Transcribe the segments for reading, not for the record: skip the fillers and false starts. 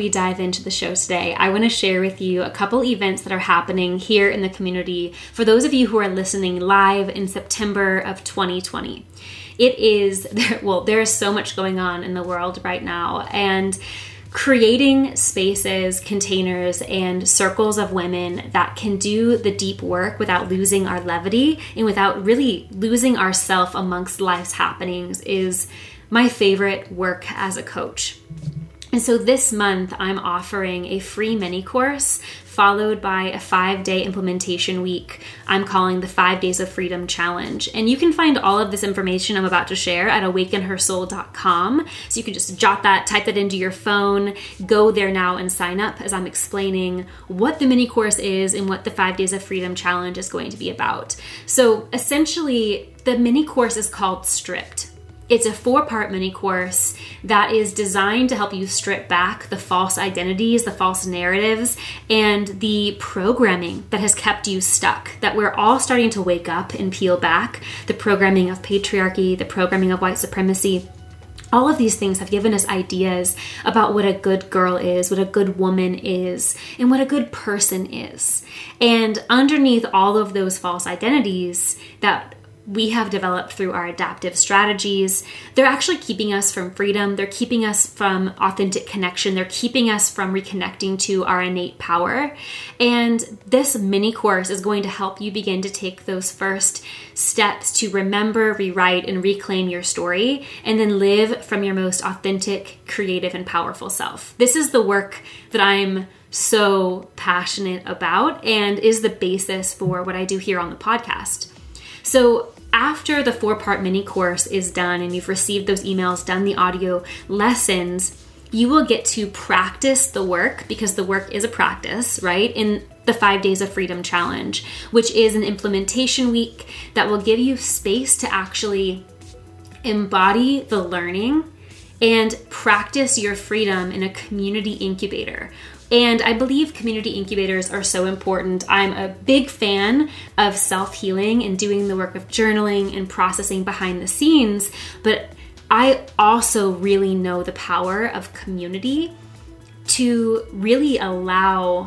we dive into the show today, I want to share with you a couple events that are happening here in the community for those of you who are listening live in September of 2020. It is, well, there is so much going on in the world right now, and creating spaces, containers, and circles of women that can do the deep work without losing our levity and without really losing ourselves amongst life's happenings is my favorite work as a coach. And so this month, I'm offering a free mini course followed by a 5-day implementation week I'm calling the 5 Days of Freedom Challenge. And you can find all of this information I'm about to share at awakenhersoul.com. So you can just jot that, type that into your phone, go there now and sign up as I'm explaining what the mini course is and what the 5 Days of Freedom Challenge is going to be about. So essentially, the mini course is called Stripped. It's a 4-part mini course that is designed to help you strip back the false identities, the false narratives, and the programming that has kept you stuck, that we're all starting to wake up and peel back. The programming of patriarchy, the programming of white supremacy. All of these things have given us ideas about what a good girl is, what a good woman is, and what a good person is. And underneath all of those false identities that we have developed through our adaptive strategies, they're actually keeping us from freedom. They're keeping us from authentic connection. They're keeping us from reconnecting to our innate power. And this mini course is going to help you begin to take those first steps to remember, rewrite, and reclaim your story, and then live from your most authentic, creative, and powerful self. This is the work that I'm so passionate about and is the basis for what I do here on the podcast. So after the 4-part mini course is done and you've received those emails, done the audio lessons, you will get to practice the work, because the work is a practice, right? In the 5 Days of Freedom Challenge, which is an implementation week that will give you space to actually embody the learning and practice your freedom in a community incubator. And I believe community incubators are so important. I'm a big fan of self-healing and doing the work of journaling and processing behind the scenes, but I also really know the power of community to really allow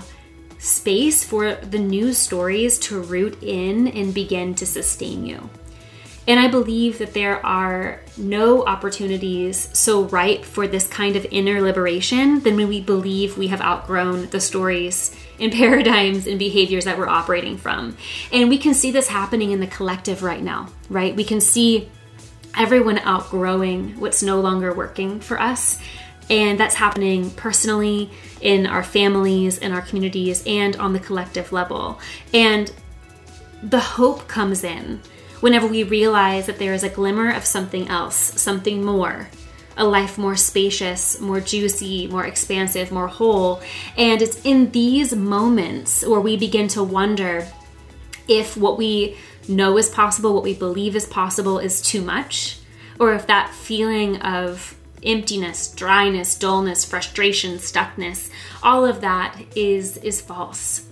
space for the new stories to root in and begin to sustain you. And I believe that there are no opportunities so ripe for this kind of inner liberation than when we believe we have outgrown the stories and paradigms and behaviors that we're operating from. And we can see this happening in the collective right now, right? We can see everyone outgrowing what's no longer working for us. And that's happening personally, in our families, in our communities, and on the collective level. And the hope comes in whenever we realize that there is a glimmer of something else, something more, a life more spacious, more juicy, more expansive, more whole. And it's in these moments where we begin to wonder if what we know is possible, what we believe is possible, is too much, or if that feeling of emptiness, dryness, dullness, frustration, stuckness, all of that is false.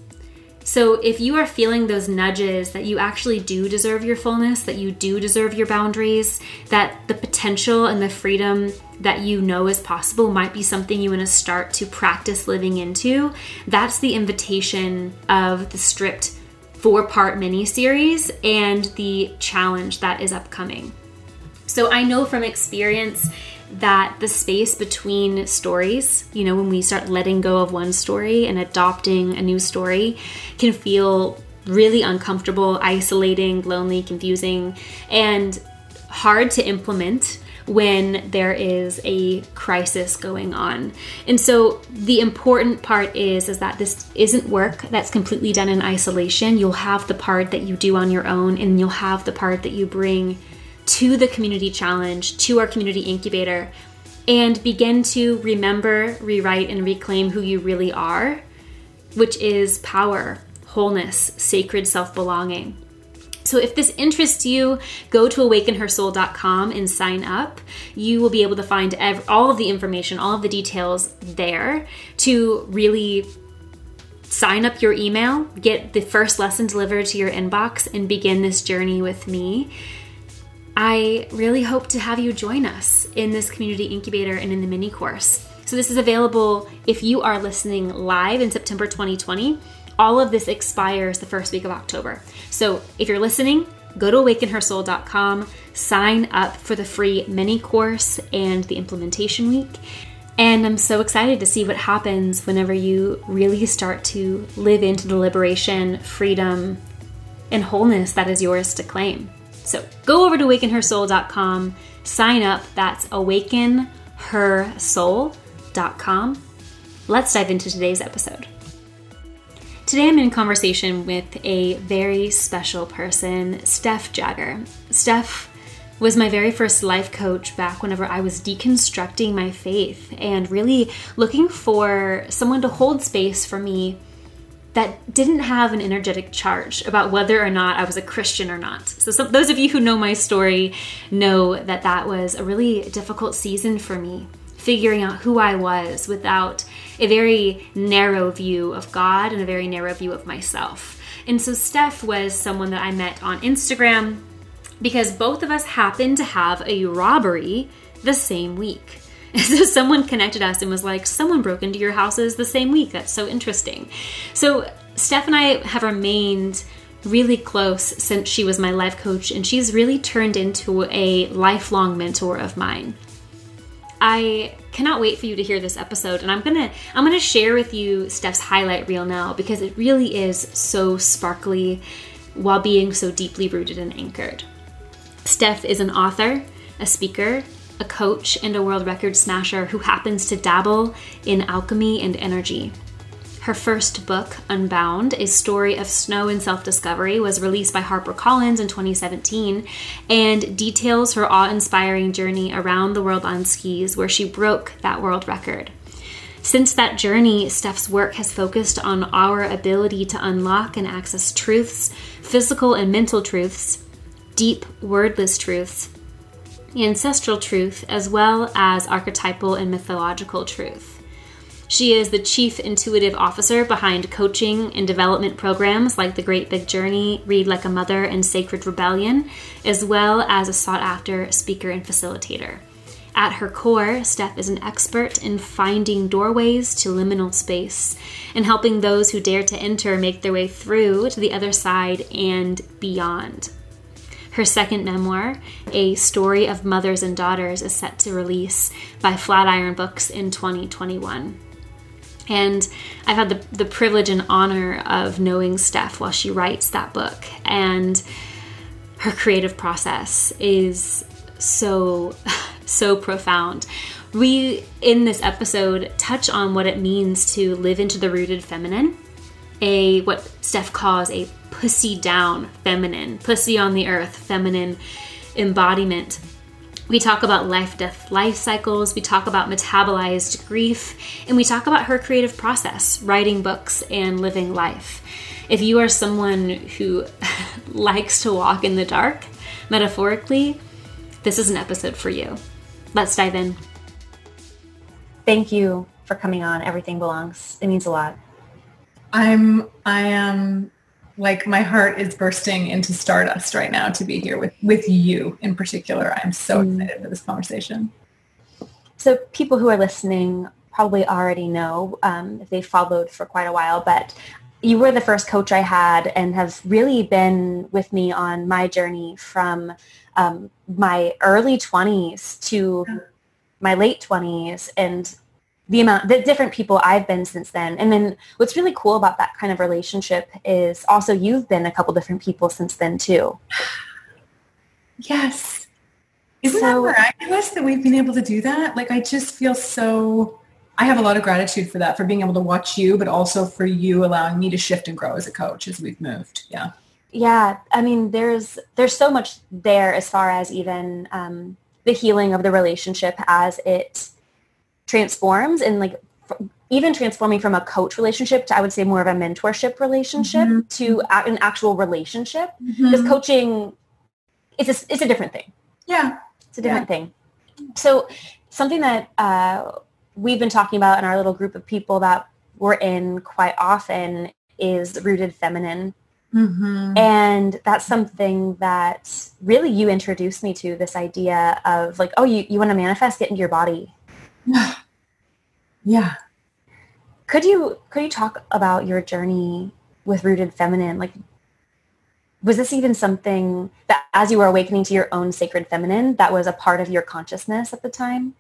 So if you are feeling those nudges that you actually do deserve your fullness, that you do deserve your boundaries, that the potential and the freedom that you know is possible might be something you want to start to practice living into, that's the invitation of the Stripped 4-part mini-series and the challenge that is upcoming. So I know from experience that the space between stories, when we start letting go of one story and adopting a new story, can feel really uncomfortable, isolating, lonely, confusing, and hard to implement when there is a crisis going on. And so the important part is that this isn't work that's completely done in isolation. You'll have the part that you do on your own, and you'll have the part that you bring to the community challenge, to our community incubator, and begin to remember, rewrite, and reclaim who you really are, which is power, wholeness, sacred self-belonging. So if this interests you, go to awakenhersoul.com and sign up. You will be able to find all of the information, all of the details there to really sign up your email, get the first lesson delivered to your inbox, and begin this journey with me. I really hope to have you join us in this community incubator and in the mini course. So this is available if you are listening live in September 2020. All of this expires the first week of October. So if you're listening, go to awakenhersoul.com, sign up for the free mini course and the implementation week. And I'm so excited to see what happens whenever you really start to live into the liberation, freedom, and wholeness that is yours to claim. So go over to awakenhersoul.com, sign up. That's awakenhersoul.com. Let's dive into today's episode. Today I'm in conversation with a very special person, Steph Jagger. Steph was my very first life coach back whenever I was deconstructing my faith and really looking for someone to hold space for me that didn't have an energetic charge about whether or not I was a Christian or not. So those of you who know my story know that that was a really difficult season for me, figuring out who I was without a very narrow view of God and a very narrow view of myself. And so Steph was someone that I met on Instagram because both of us happened to have a robbery the same week. And so someone connected us and was like, someone broke into your houses the same week. That's so interesting. So Steph and I have remained really close since she was my life coach, and she's really turned into a lifelong mentor of mine. I cannot wait for you to hear this episode, and I'm gonna share with you Steph's highlight reel now because it really is so sparkly while being so deeply rooted and anchored. Steph is an author, a speaker, a coach, and a world record smasher who happens to dabble in alchemy and energy. Her first book, Unbound, a story of snow and self-discovery, was released by HarperCollins in 2017 and details her awe-inspiring journey around the world on skis, where she broke that world record. Since that journey, Steph's work has focused on our ability to unlock and access truths, physical and mental truths, deep wordless truths, ancestral truth, as well as archetypal and mythological truth. She is the Chief Intuitive Officer behind coaching and development programs like The Great Big Journey, Read Like a Mother, and Sacred Rebellion, as well as a sought-after speaker and facilitator. At her core, Steph is an expert in finding doorways to liminal space and helping those who dare to enter make their way through to the other side and beyond. Her second memoir, A Story of Mothers and Daughters, is set to release by Flatiron Books in 2021. And I've had the privilege and honor of knowing Steph while she writes that book. And her creative process is so profound. We, in this episode, touch on what it means to live into the rooted feminine, what Steph calls a pussy down feminine, pussy on the earth feminine embodiment. We talk about life-death life cycles, we talk about metabolized grief, and we talk about her creative process, writing books and living life. If you are someone who likes to walk in the dark, metaphorically, this is an episode for you. Let's dive in. Thank you for coming on Everything Belongs. It means a lot. I am like, my heart is bursting into stardust right now to be here with you in particular. I'm so excited for this conversation. So people who are listening probably already know, if they followed for quite a while, but you were the first coach I had and have really been with me on my journey from my early 20s to my late 20s, and the different people I've been since then. And then what's really cool about that kind of relationship is also you've been a couple different people since then too. Yes. Isn't that miraculous that we've been able to do that? Like, I just feel I have a lot of gratitude for that, for being able to watch you, but also for you allowing me to shift and grow as a coach as we've moved. Yeah. Yeah. I mean, there's so much there as far as even the healing of the relationship as it transforms, and like even transforming from a coach relationship to, I would say, more of a mentorship relationship to an actual relationship. Because coaching, it's a different thing. Yeah. It's a different thing. So something that we've been talking about in our little group of people that we're in quite often is rooted feminine. And that's something that really you introduced me to, this idea of like, oh, you want to manifest, get into your body. Yeah. Could you talk about your journey with Rooted Feminine? Like, was this even something that, as you were awakening to your own sacred feminine, that was a part of your consciousness at the time?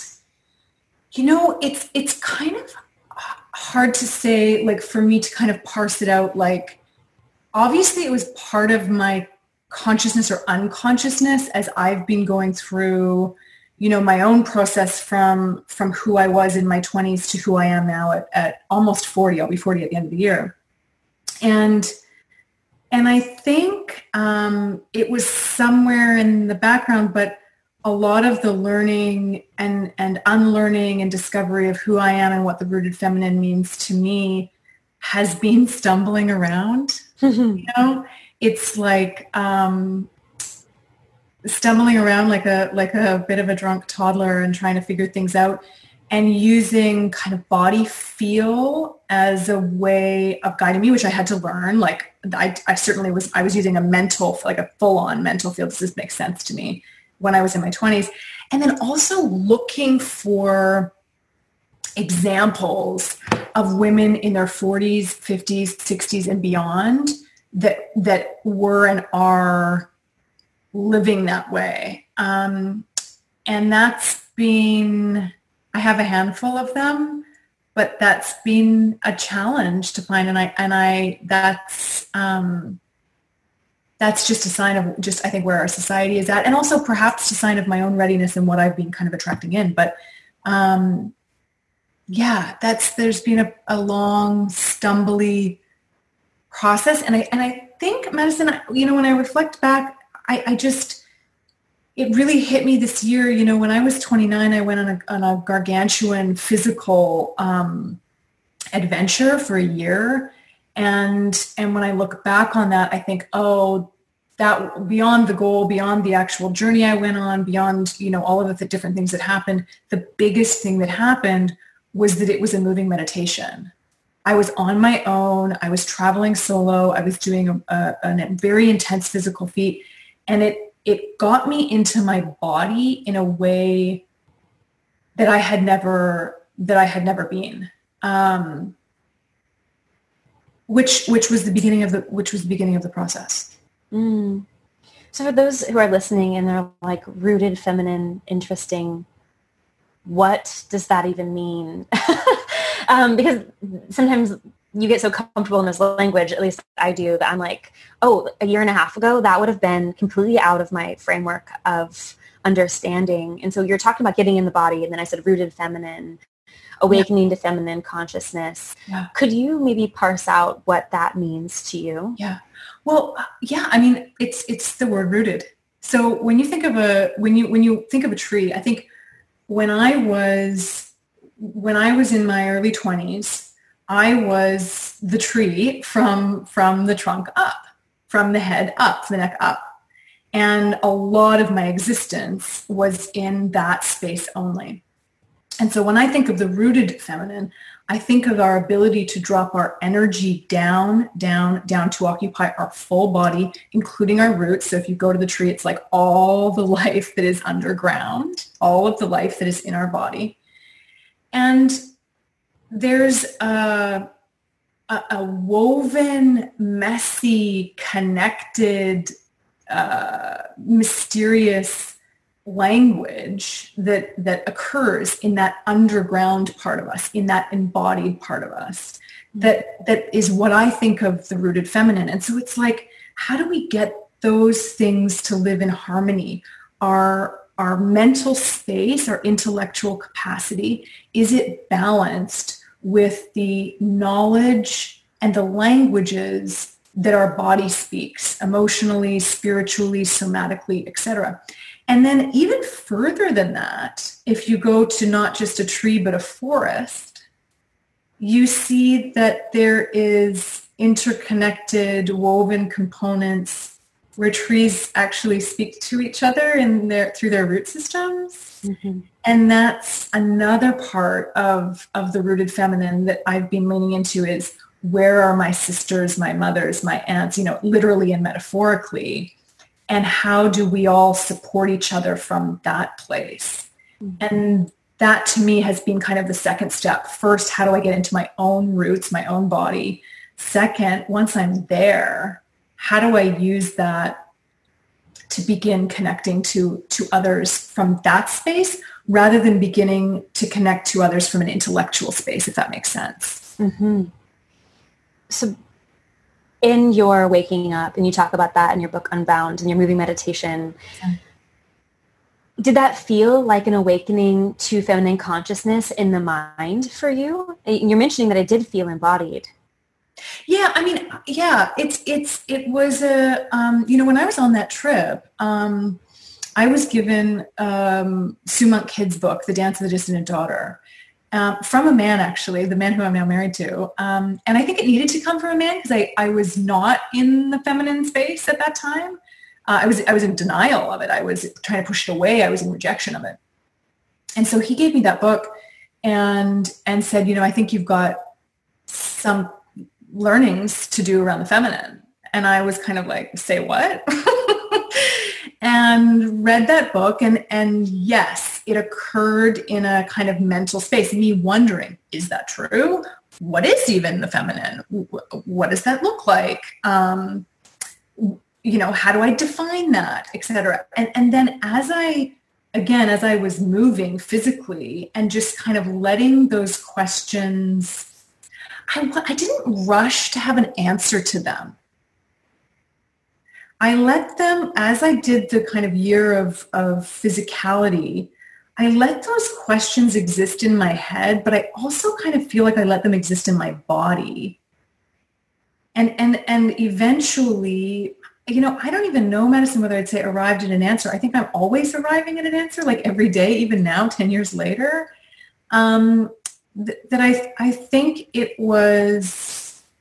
It's kind of hard to say, like, for me to kind of parse it out. Like, obviously it was part of my consciousness or unconsciousness as I've been going through, my own process from who I was in my 20s to who I am now at almost 40. I'll be 40 at the end of the year. And I think it was somewhere in the background, but a lot of the learning and unlearning and discovery of who I am and what the Rooted Feminine means to me has been stumbling around. It's like stumbling around like a bit of a drunk toddler and trying to figure things out, and using kind of body feel as a way of guiding me, which I had to learn. Like I certainly was using a full-on mental field. Does this make sense to me? When I was in my 20s. And then also looking for examples of women in their 40s, 50s, 60s, and beyond that were and are living that way. And that's been, I have a handful of them, but that's been a challenge to find. That's just a sign of I think where our society is at, and also perhaps a sign of my own readiness and what I've been kind of attracting in. But there's been a long, stumbly process. And I think, Madison, when I reflect back, it really hit me this year. When I was 29, I went on a gargantuan physical adventure for a year. And when I look back on that, I think, that beyond the goal, beyond the actual journey I went on, beyond, all of the different things that happened, the biggest thing that happened was that it was a moving meditation. I was on my own. I was traveling solo. I was doing a very intense physical feat. And it got me into my body in a way that I had never been. Which was the beginning of the process. So for those who are listening and they're like, Rooted Feminine, interesting, what does that even mean? Because sometimes you get so comfortable in this language, at least I do, that I'm like, a year and a half ago, that would have been completely out of my framework of understanding. And so you're talking about getting in the body, and then I said Rooted Feminine, awakening to feminine consciousness. Yeah. Could you maybe parse out what that means to you? Yeah. Well, I mean, it's the word rooted. So when you think of when you think of a tree, I think when I was in my early 20s, I was the tree from the trunk up, from the head up, from the neck up. And a lot of my existence was in that space only. And so when I think of the Rooted Feminine, I think of our ability to drop our energy down to occupy our full body, including our roots. So if you go to the tree, it's like all the life that is underground, all of the life that is in our body. And there's a woven, messy, connected, mysterious language that occurs in that underground part of us, in that embodied part of us, that is what I think of the Rooted Feminine. And so it's like, how do we get those things to live in harmony? Our mental space, our intellectual capacity, is it balanced with the knowledge and the languages that our body speaks, emotionally, spiritually, somatically, etc.? And then even further than that, if you go to not just a tree, but a forest, you see that there is interconnected, woven components where trees actually speak to each other through their root systems. Mm-hmm. And that's another part of the Rooted Feminine that I've been leaning into, is where are my sisters, my mothers, my aunts, literally and metaphorically, and how do we all support each other from that place? Mm-hmm. And that to me has been kind of the second step. First, how do I get into my own roots, my own body? Second, once I'm there, how do I use that to begin connecting to others from that space rather than beginning to connect to others from an intellectual space, if that makes sense. Mm-hmm. So in your waking up, and you talk about that in your book Unbound and your moving meditation, did that feel like an awakening to feminine consciousness in the mind for you? You're mentioning that it did feel embodied. Yeah, I mean, yeah, it was a, when I was on that trip, I was given Sue Monk Kidd's book, The Dance of the Dissonant Daughter, from a man, actually, the man who I'm now married to. And I think it needed to come from a man because I was not in the feminine space at that time. I was in denial of it. I was trying to push it away. I was in rejection of it. And so he gave me that book and said, I think you've got some learnings to do around the feminine. And I was kind of like, say what? And read that book. And yes, it occurred in a kind of mental space, me wondering, is that true? What is even the feminine? What does that look like? How do I define that, et cetera? And then as I was moving physically and just kind of letting those questions, I didn't rush to have an answer to them. I let them, as I did the kind of year of physicality, I let those questions exist in my head, but I also kind of feel like I let them exist in my body. And eventually, I don't even know, Madison, whether I'd say arrived at an answer. I think I'm always arriving at an answer, like every day, even now, 10 years later. That I think it was,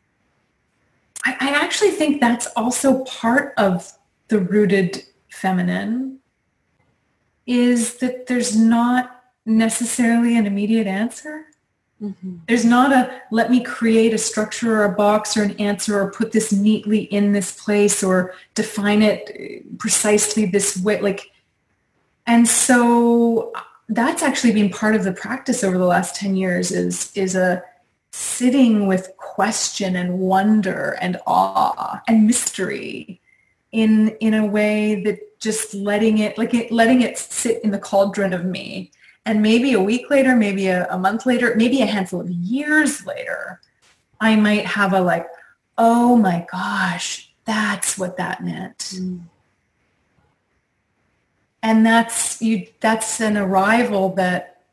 I actually think that's also part of the rooted feminine, is that there's not necessarily an immediate answer. Mm-hmm. There's not a, let me create a structure or a box or an answer or put this neatly in this place or define it precisely this way. And so that's actually been part of the practice over the last 10 years is a sitting with question and wonder and awe and mystery in a way that just letting it sit in the cauldron of me. And maybe a week later, maybe a month later, maybe a handful of years later, I might have a oh my gosh, that's what that meant. Mm. And that's an arrival that,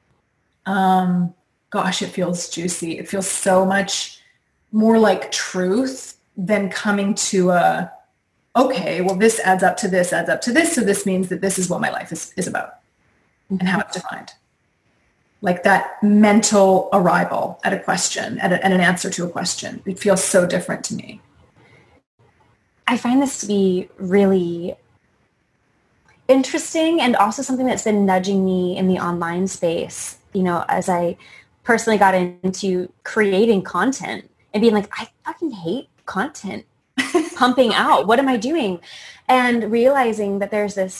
gosh, it feels juicy. It feels so much more like truth than coming to okay, well, this adds up to this, so this means that this is what my life is about and how it's defined. Like that mental arrival at a question, at an answer to a question. It feels so different to me. I find this to be really interesting and also something that's been nudging me in the online space, as I personally got into creating content and being like, I fucking hate content pumping out. What am I doing? And realizing that there's this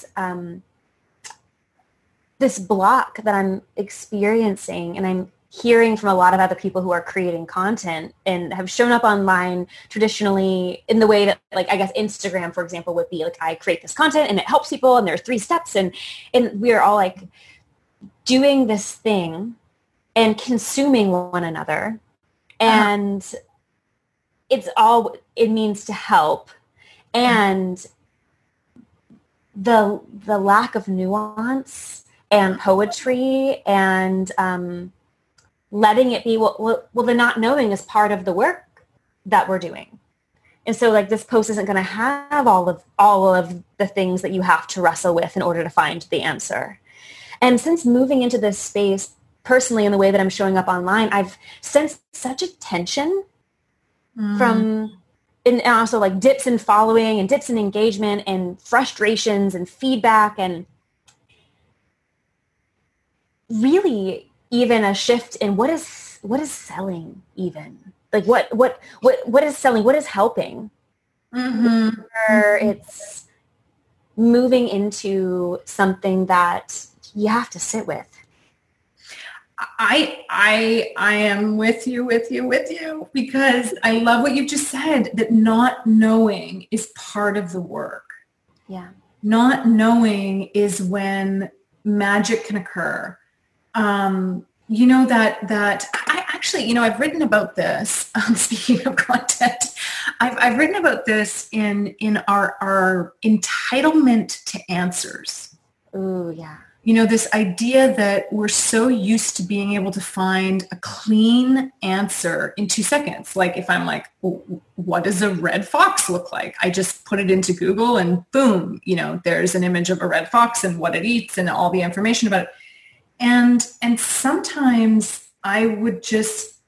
this block that I'm experiencing, and I'm hearing from a lot of other people who are creating content and have shown up online traditionally in the way that, I guess Instagram, for example, would be I create this content and it helps people and there's 3 steps and we're all doing this thing and consuming one another. And it's all it means to help. And the lack of nuance and poetry and letting it be, well, the not knowing is part of the work that we're doing. And so this post isn't going to have all of the things that you have to wrestle with in order to find the answer. And since moving into this space personally in the way that I'm showing up online, I've sensed such a tension from, and also dips in following and dips in engagement and frustrations and feedback, and really even a shift in what is selling, even what is selling, what is helping. Mm-hmm. Where it's moving into something that you have to sit with I am with you, because I love what you just said, that not knowing is part of the work. Yeah. Not knowing is when magic can occur. That I actually, I've written about this. Speaking of content, I've written about this in our entitlement to answers. Ooh, yeah. This idea that we're so used to being able to find a clean answer in 2 seconds. Like if I'm like, what does a red fox look like? I just put it into Google and boom, there's an image of a red fox and what it eats and all the information about it. And sometimes I would just,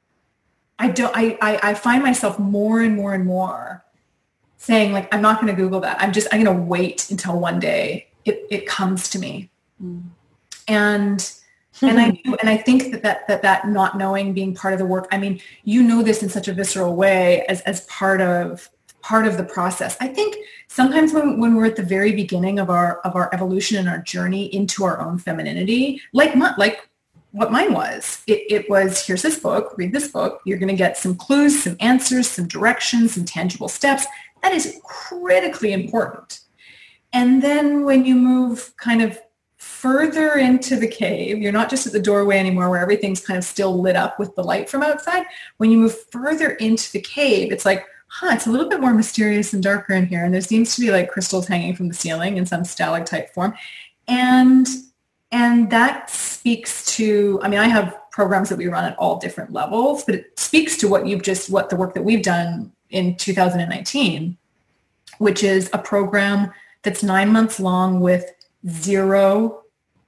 I find myself more and more and more saying like, I'm not going to Google that. I'm going to wait until one day it comes to me. And I think that not knowing being part of the work, I mean, this in such a visceral way as part of the process. I think sometimes when we're at the very beginning of our evolution and our journey into our own femininity, like what mine was, it was, here's this book, read this book. You're going to get some clues, some answers, some directions, some tangible steps. That is critically important. And then when you move kind of further into the cave, you're not just at the doorway anymore where everything's kind of still lit up with the light from outside. When you move further into the cave, it's like, it's a little bit more mysterious and darker in here. And there seems to be like crystals hanging from the ceiling in some stalactite form. And that speaks to, I mean, I have programs that we run at all different levels, but it speaks to what the work that we've done in 2019, which is a program that's 9 months long with zero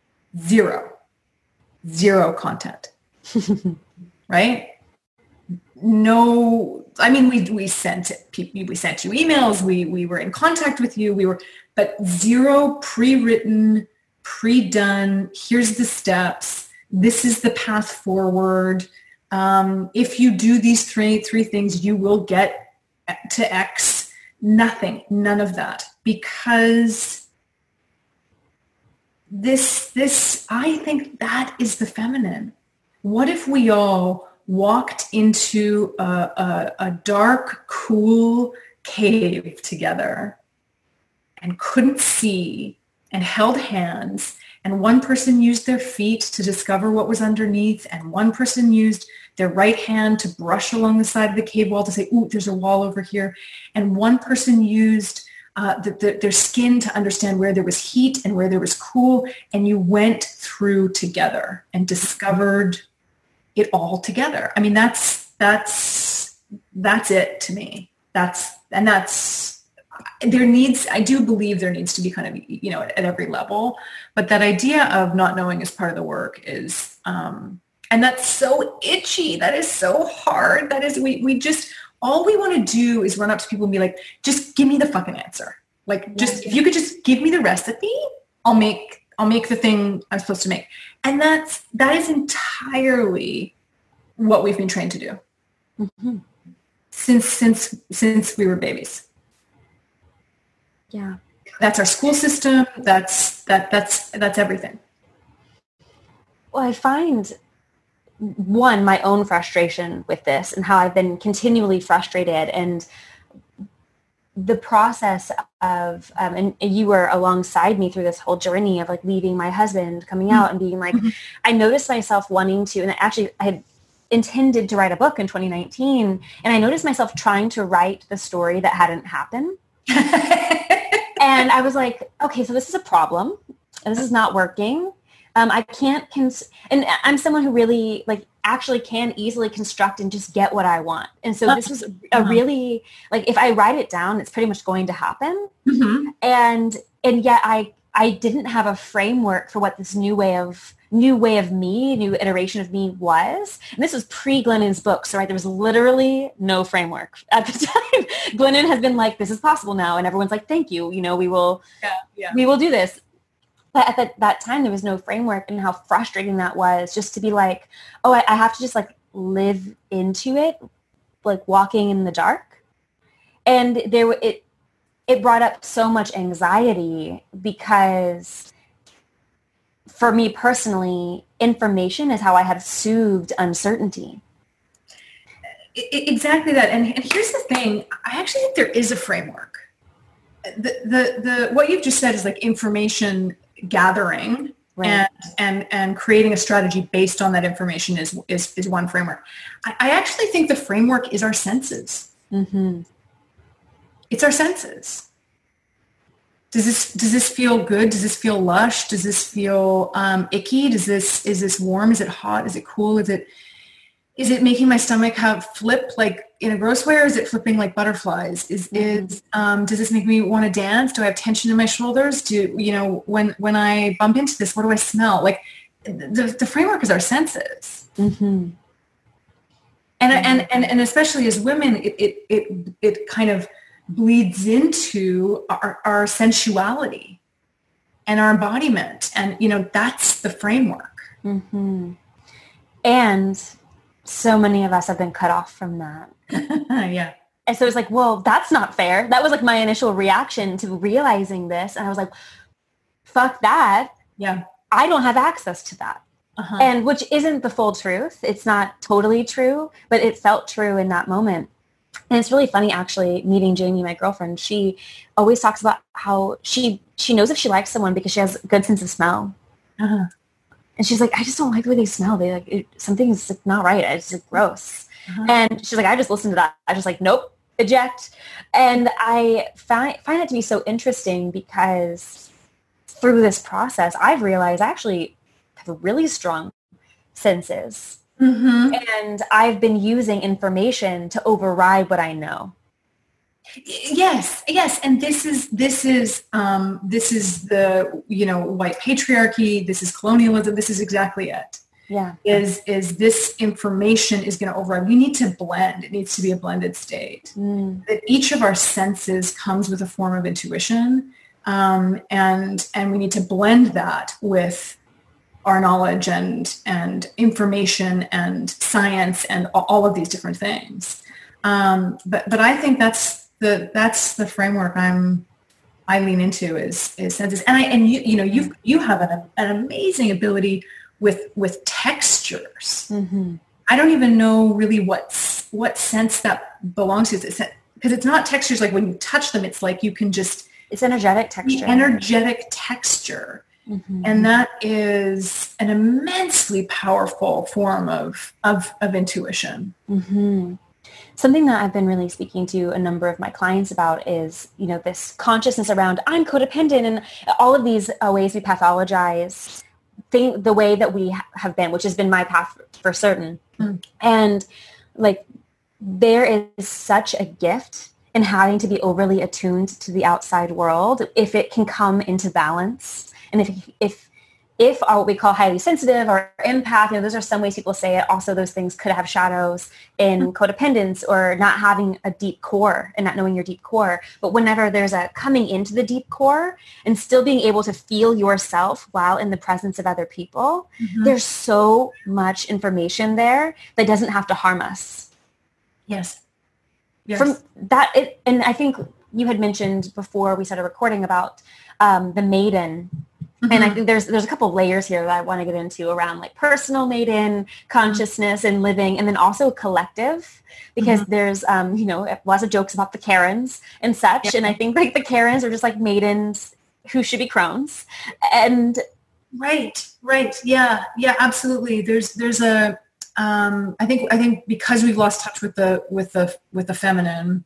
content, right? No, I mean, we sent you emails, we were in contact with you, but zero pre-written, pre-done, here's the steps, this is the path forward. If you do these three things, you will get to X. None of that, because this, I think that is the feminine. What if we all walked into a dark, cool cave together and couldn't see and held hands, and one person used their feet to discover what was underneath, and one person used their right hand to brush along the side of the cave wall to say, ooh, there's a wall over here, and one person used their skin to understand where there was heat and where there was cool, and you went through together and discovered it all together. I mean, that's it to me. I do believe there needs to be kind of, at every level, but that idea of not knowing is part of the work is, and that's so itchy. That is so hard. That is, we just, all we want to do is run up to people and be like, just give me the fucking answer. Like, just, if you could just give me the recipe, I'll make the thing I'm supposed to make. And that is entirely what we've been trained to do. Mm-hmm. Since we were babies. Yeah. That's our school system. That's everything. Well, I find my own frustration with this and how I've been continually frustrated, and the process of, and you were alongside me through this whole journey of like leaving my husband, coming out and being like, I noticed myself wanting to, and I had intended to write a book in 2019, and I noticed myself trying to write the story that hadn't happened. And I was like, okay, so this is a problem, and this is not working. I can't, and I'm someone who really like actually can easily construct and just get what I want. And so this was a really, like, if I write it down, it's pretty much going to happen. Mm-hmm. And yet I didn't have a framework for what this new iteration of me was. And this was pre-Glennon's book. So right, there was literally no framework at the time. Glennon has been like, this is possible now. And everyone's like, thank you. We will do this. But at that time, there was no framework, and how frustrating that was, just to be like, oh, I have to just like live into it, like walking in the dark. And it brought up so much anxiety, because for me personally, information is how I have soothed uncertainty. Exactly that. And here's the thing. I actually think there is a framework. The what you've just said is like information gathering, right, and creating a strategy based on that information is one framework. I actually think the framework is our senses. Mm-hmm. It's our senses. Does this feel good? Does this feel lush? Does this feel icky? Is this warm? Is it hot? Is it cool? Is it making my stomach flip like in a gross way, or is it flipping like butterflies? Does this make me want to dance? Do I have tension in my shoulders? When I bump into this, what do I smell? Like the framework is our senses. Mm-hmm. And especially as women, it kind of bleeds into our sensuality and our embodiment. And, that's the framework. Mm-hmm. And so many of us have been cut off from that. Yeah. And so it's like, well, that's not fair. That was like my initial reaction to realizing this. And I was like, fuck that. Yeah. I don't have access to that. Uh-huh. And which isn't the full truth. It's not totally true, but it felt true in that moment. And it's really funny, actually, meeting Jamie, my girlfriend. She always talks about how she knows if she likes someone because she has a good sense of smell. Uh-huh. And she's like, I just don't like the way they smell. Something is like not right. It's like gross. Uh-huh. And she's like, I just listened to that. I just like, nope, eject. And I find it to be so interesting because through this process, I've realized I actually have really strong senses. Mm-hmm. And I've been using information to override what I know. Yes. And this is the, white patriarchy. This is colonialism. This is exactly it. Yeah. Is this information is going to override. We need to blend. It needs to be a blended state. Mm. That each of our senses comes with a form of intuition. And we need to blend that with our knowledge and information and science and all of these different things. But I think that's the framework I lean into is senses. And you have an amazing ability with textures. Mm-hmm. I don't even know really what sense that belongs to, because it's not textures like when you touch them. It's like you can just, it's energetic texture. Energetic texture. Mm-hmm. And that is an immensely powerful form of intuition. Mm-hmm. Something that I've been really speaking to a number of my clients about is, this consciousness around I'm codependent and all of these ways we pathologize the way that we have been, which has been my path for certain. Mm. And like, there is such a gift in having to be overly attuned to the outside world if it can come into balance. And if what we call highly sensitive or empath, those are some ways people say it. Also, those things could have shadows in codependence or not having a deep core and not knowing your deep core. But whenever there's a coming into the deep core and still being able to feel yourself while in the presence of other people, mm-hmm. There's so much information there that doesn't have to harm us. Yes. From that, and I think you had mentioned before we started recording about the maiden. Mm-hmm. And I think there's a couple of layers here that I want to get into around like personal maiden consciousness and living, and then also collective, because mm-hmm. there's lots of jokes about the Karens and such. Yeah. And I think like the Karens are just like maidens who should be crones. And right. Yeah, absolutely. There's a I think because we've lost touch with the feminine,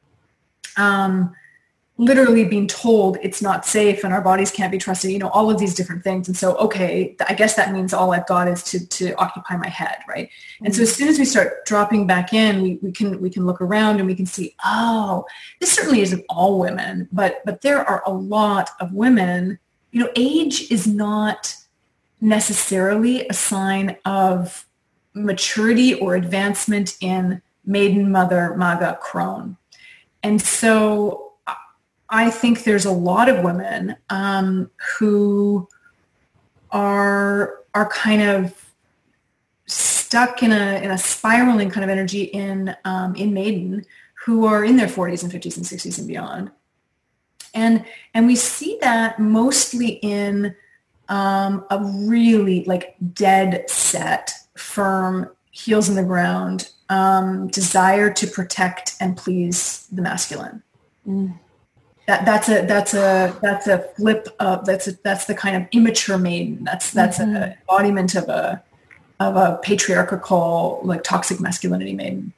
literally being told it's not safe and our bodies can't be trusted, all of these different things. And so, okay, I guess that means all I've got is to occupy my head, right? Mm-hmm. And so as soon as we start dropping back in, we can look around and we can see, oh, this certainly isn't all women, but there are a lot of women. Age is not necessarily a sign of maturity or advancement in maiden, mother, maga, crone. And so I think there's a lot of women who are kind of stuck in a spiraling kind of energy in maiden, who are in their 40s and 50s and 60s and beyond. And we see that mostly in a really like dead set, firm, heels in the ground, desire to protect and please the masculine. That's a flip of that's the kind of immature maiden. That's an embodiment of a patriarchal, like toxic masculinity maiden.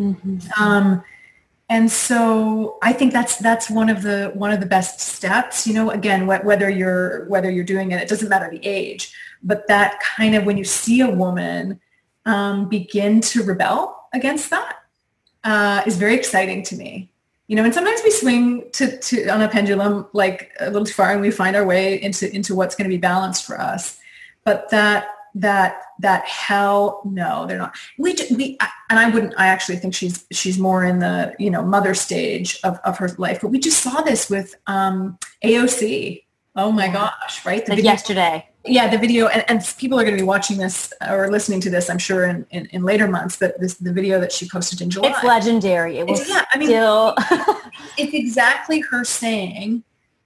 And so I think that's one of the best steps, you know, again, whether you're doing it doesn't matter the age, but that kind of, when you see a woman begin to rebel against that is very exciting to me. You know, and sometimes we swing to on a pendulum like a little too far, and we find our way into what's going to be balanced for us. But that hell no, they're not. I actually think she's more in the, you know, mother stage of her life. But we just saw this with AOC. Oh my gosh, right? The video, yesterday. Yeah, the video, and people are going to be watching this or listening to this, I'm sure, in later months. But the video that she posted in July, it's legendary. It was still. It's exactly her saying,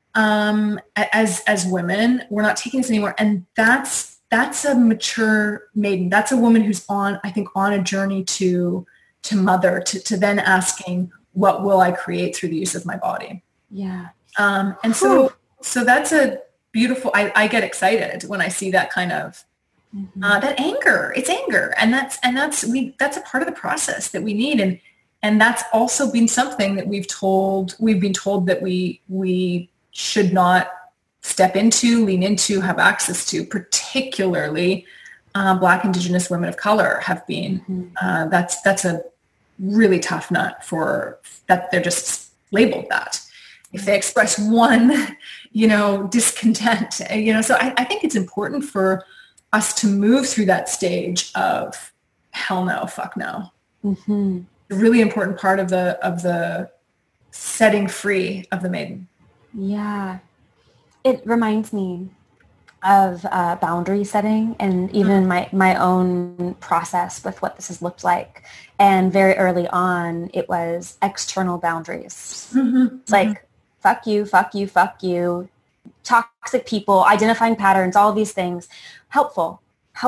as women, we're not taking this anymore, and that's a mature maiden. That's a woman who's on a journey to mother, to then asking, what will I create through the use of my body? Yeah. And so that's a beautiful, I get excited when I see that kind of, that anger. It's anger. And that's a part of the process that we need. And that's also been something that we've been told that we should not step into, lean into, have access to, particularly Black, Indigenous women of color have been. That's a really tough nut for that. They're just labeled that. If they express one, you know, discontent, you know, so I think it's important for us to move through that stage of hell no, fuck no. A really important part of the setting free of the maiden. Yeah. It reminds me of boundary setting and even my own process with what this has looked like. And very early on, it was external boundaries. It's like, fuck you, fuck you, fuck you, toxic people, identifying patterns, all of these things. Helpful,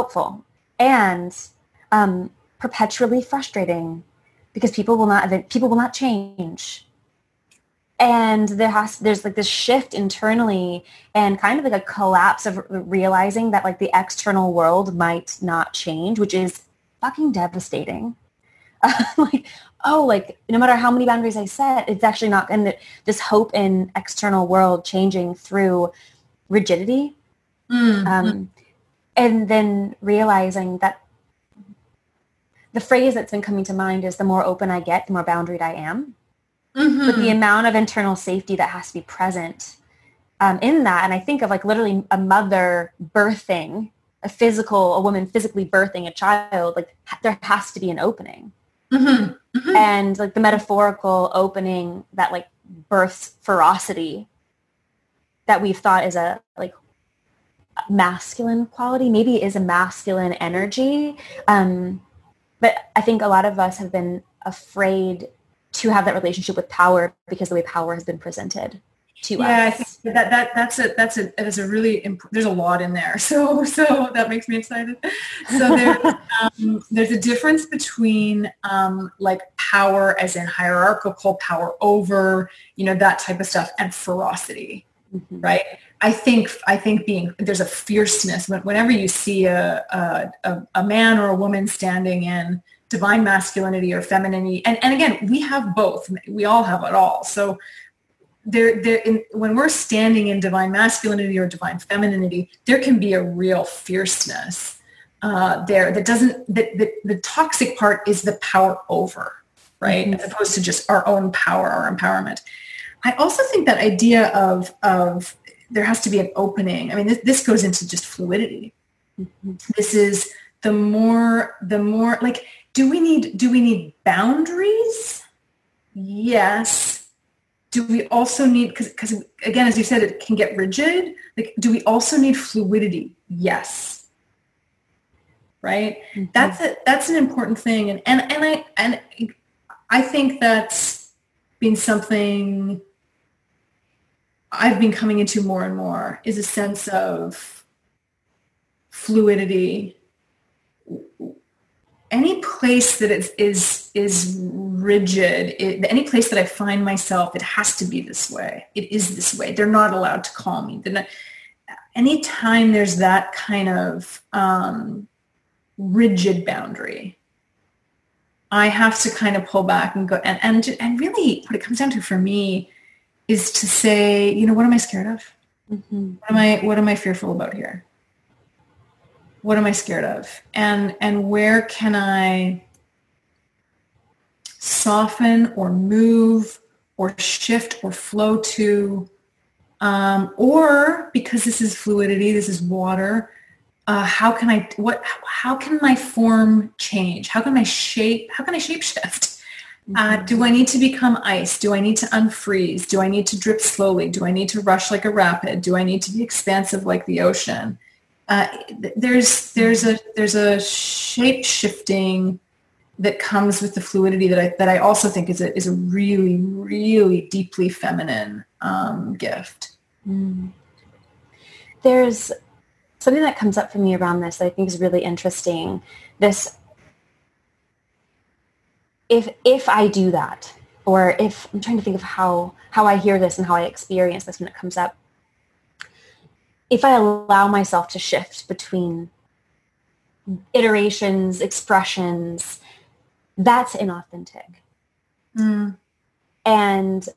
and perpetually frustrating because people will not change. And there's like this shift internally and kind of like a collapse of realizing that like the external world might not change, which is fucking devastating. Like no matter how many boundaries I set, it's actually not. And this hope in external world changing through rigidity. And then realizing that the phrase that's been coming to mind is the more open I get, the more boundaried I am. But the amount of internal safety that has to be present in that. And I think of like literally a mother birthing, a woman physically birthing a child, like there has to be an opening. And like the metaphorical opening that like births ferocity that we've thought is a like masculine quality, maybe is a masculine energy. But I think a lot of us have been afraid to have that relationship with power because the way power has been presented to us. Yeah, I think that's a really there's a lot in there. So that makes me excited. So there's a difference between like power as in hierarchical power over, you know, that type of stuff, and ferocity, right? I think there's a fierceness whenever you see a man or a woman standing in divine masculinity or femininity. And again, we have both. We all have it all. So when we're standing in divine masculinity or divine femininity, there can be a real fierceness there that doesn't, the toxic part is the power over, right? As opposed to just our own power, our empowerment. I also think that idea of there has to be an opening. I mean, this goes into just fluidity. This is the more like, do we need boundaries? Yes. Do we also need, because again, as you said, it can get rigid. Like, do we also need fluidity? Yes. Right. That's an important thing. And I think that's been something I've been coming into more and more, is a sense of fluidity, any place that is rigid, any place that I find myself, it has to be this way. It is this way. They're not allowed to call me. Anytime there's that kind of rigid boundary, I have to kind of pull back and go, and really what it comes down to for me is to say, what am I scared of? Mm-hmm. What am I fearful about here? What am I scared of? And where can I soften or move or shift or flow to? Or because this is fluidity, this is water, how can my form change? How can I shape shift? Do I need to become ice? Do I need to unfreeze? Do I need to drip slowly? Do I need to rush like a rapid? Do I need to be expansive like the ocean? There's a shape shifting that comes with the fluidity that I also think is a really, really deeply feminine gift. Mm. There's something that comes up for me around this that I think is really interesting. This, if I do that, or if I'm trying to think of how I hear this and how I experience this when it comes up. If I allow myself to shift between iterations, expressions, that's inauthentic. Mm. And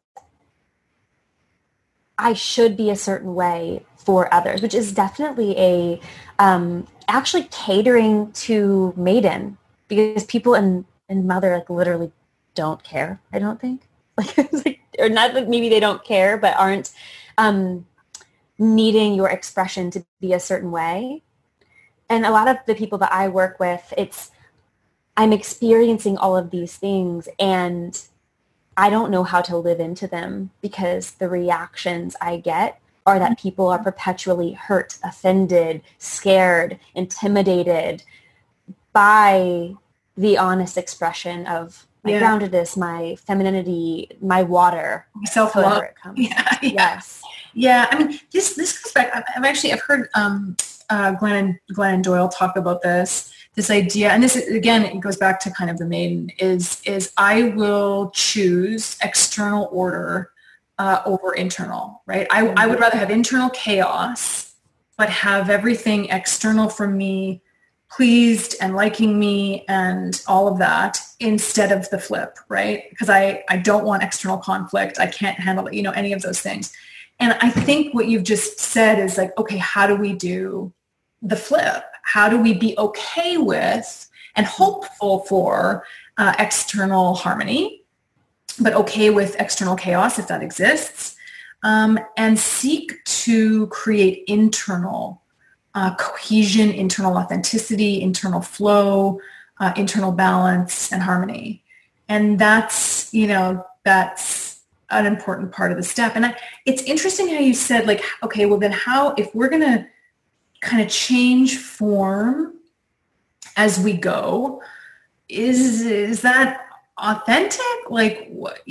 I should be a certain way for others, which is definitely actually catering to Maiden, because people in Mother like literally don't care, I don't think. Or not that maybe they don't care, but aren't needing your expression to be a certain way. And a lot of the people that I work with, I'm experiencing all of these things and I don't know how to live into them, because the reactions I get are that people are perpetually hurt, offended, scared, intimidated by the honest expression of my groundedness, my femininity, my water, self-love. It comes. Yeah. Yes. Yeah. I mean, this goes back. I've heard Glennon Doyle talk about this idea. And this, again, it goes back to kind of the Maiden is I will choose external order over internal, right? I would rather have internal chaos, but have everything external from me pleased and liking me and all of that, instead of the flip, right? Because I don't want external conflict. I can't handle any of those things. And I think what you've just said is like, okay, how do we do the flip? How do we be okay with and hopeful for external harmony, but okay with external chaos if that exists, and seek to create internal cohesion, internal authenticity, internal flow, internal balance and harmony. And that's an important part of the step. And it's interesting how you said like, okay, well then how, if we're going to kind of change form as we go, is that authentic? Like,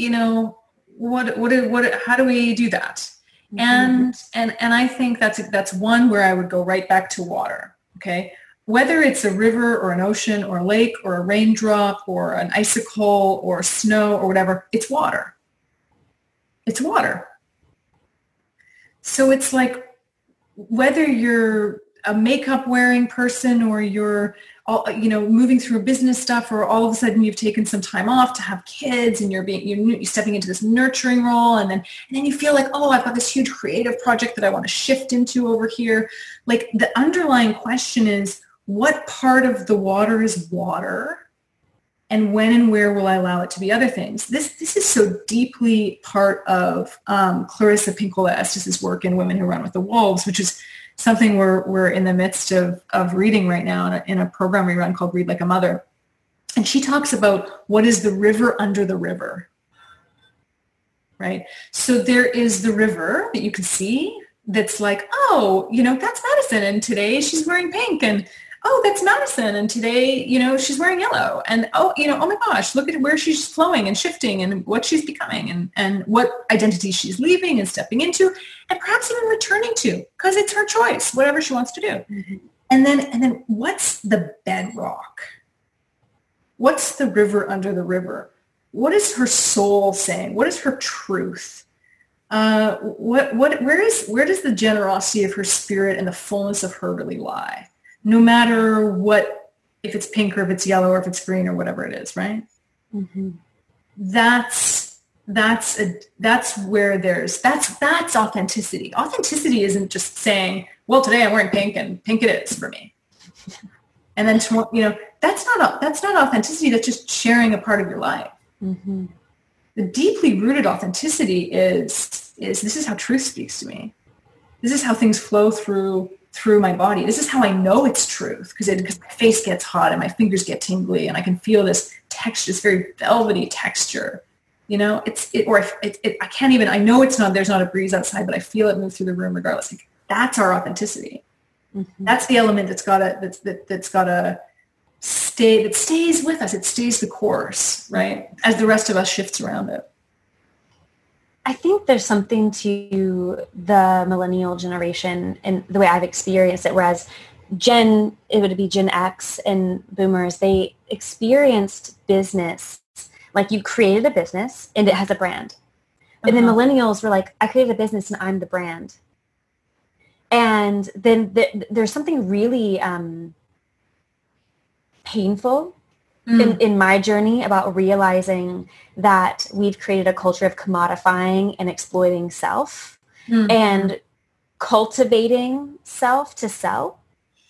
how do we do that? Mm-hmm. And I think that's one where I would go right back to water. Okay. Whether it's a river or an ocean or a lake or a raindrop or an icicle or snow or whatever, it's water. It's water. So it's like, whether you're a makeup wearing person or you're moving through business stuff, or all of a sudden you've taken some time off to have kids and you're stepping into this nurturing role, and then you feel like, oh, I've got this huge creative project that I want to shift into over here. Like, the underlying question is, what part of the water is water, and when and where will I allow it to be other things? This is so deeply part of Clarissa Pinkola Estes' work in Women Who Run with the Wolves, which is something we're in the midst of reading right now in a program we run called Read Like a Mother. And she talks about what is the river under the river, right? So there is the river that you can see that's like, oh, that's Madison, and today she's wearing pink, and oh, that's Madison, and today, she's wearing yellow, and oh my gosh, look at where she's flowing and shifting and what she's becoming and what identity she's leaving and stepping into, and perhaps even returning to, because it's her choice, whatever she wants to do. Mm-hmm. And then what's the bedrock? What's the river under the river? What is her soul saying? What is her truth? Where does the generosity of her spirit and the fullness of her really lie? No matter what, if it's pink or if it's yellow or if it's green or whatever it is, right? Mm-hmm. That's where that's authenticity. Authenticity isn't just saying, well, today I'm wearing pink and pink it is for me. And then tomorrow, that's not authenticity. That's just sharing a part of your life. Mm-hmm. The deeply rooted authenticity is this is how truth speaks to me. This is how things flow through my body. This is how I know it's truth because my face gets hot and my fingers get tingly and I can feel this texture, this very velvety texture. I can't even, I know there's not a breeze outside, but I feel it move through the room regardless. Like, that's our authenticity. Mm-hmm. That's the element that stays with us. It stays the course, right? As the rest of us shifts around it. I think there's something to the millennial generation and the way I've experienced it, whereas it would be Gen X and boomers, they experienced business. Like, you created a business and it has a brand. And then millennials were like, I created a business and I'm the brand. And then there's something really painful in my journey about realizing that we've created a culture of commodifying and exploiting self and cultivating self to sell.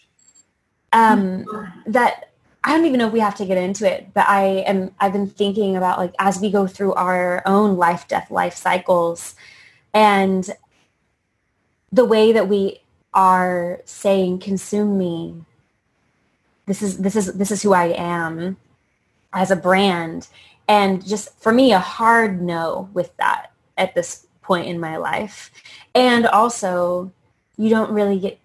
That I don't even know if we have to get into it, but I've been thinking about, like, as we go through our own life cycles and the way that we are saying, consume me. This is who I am as a brand. And just for me, a hard no with that at this point in my life. And also, you don't really get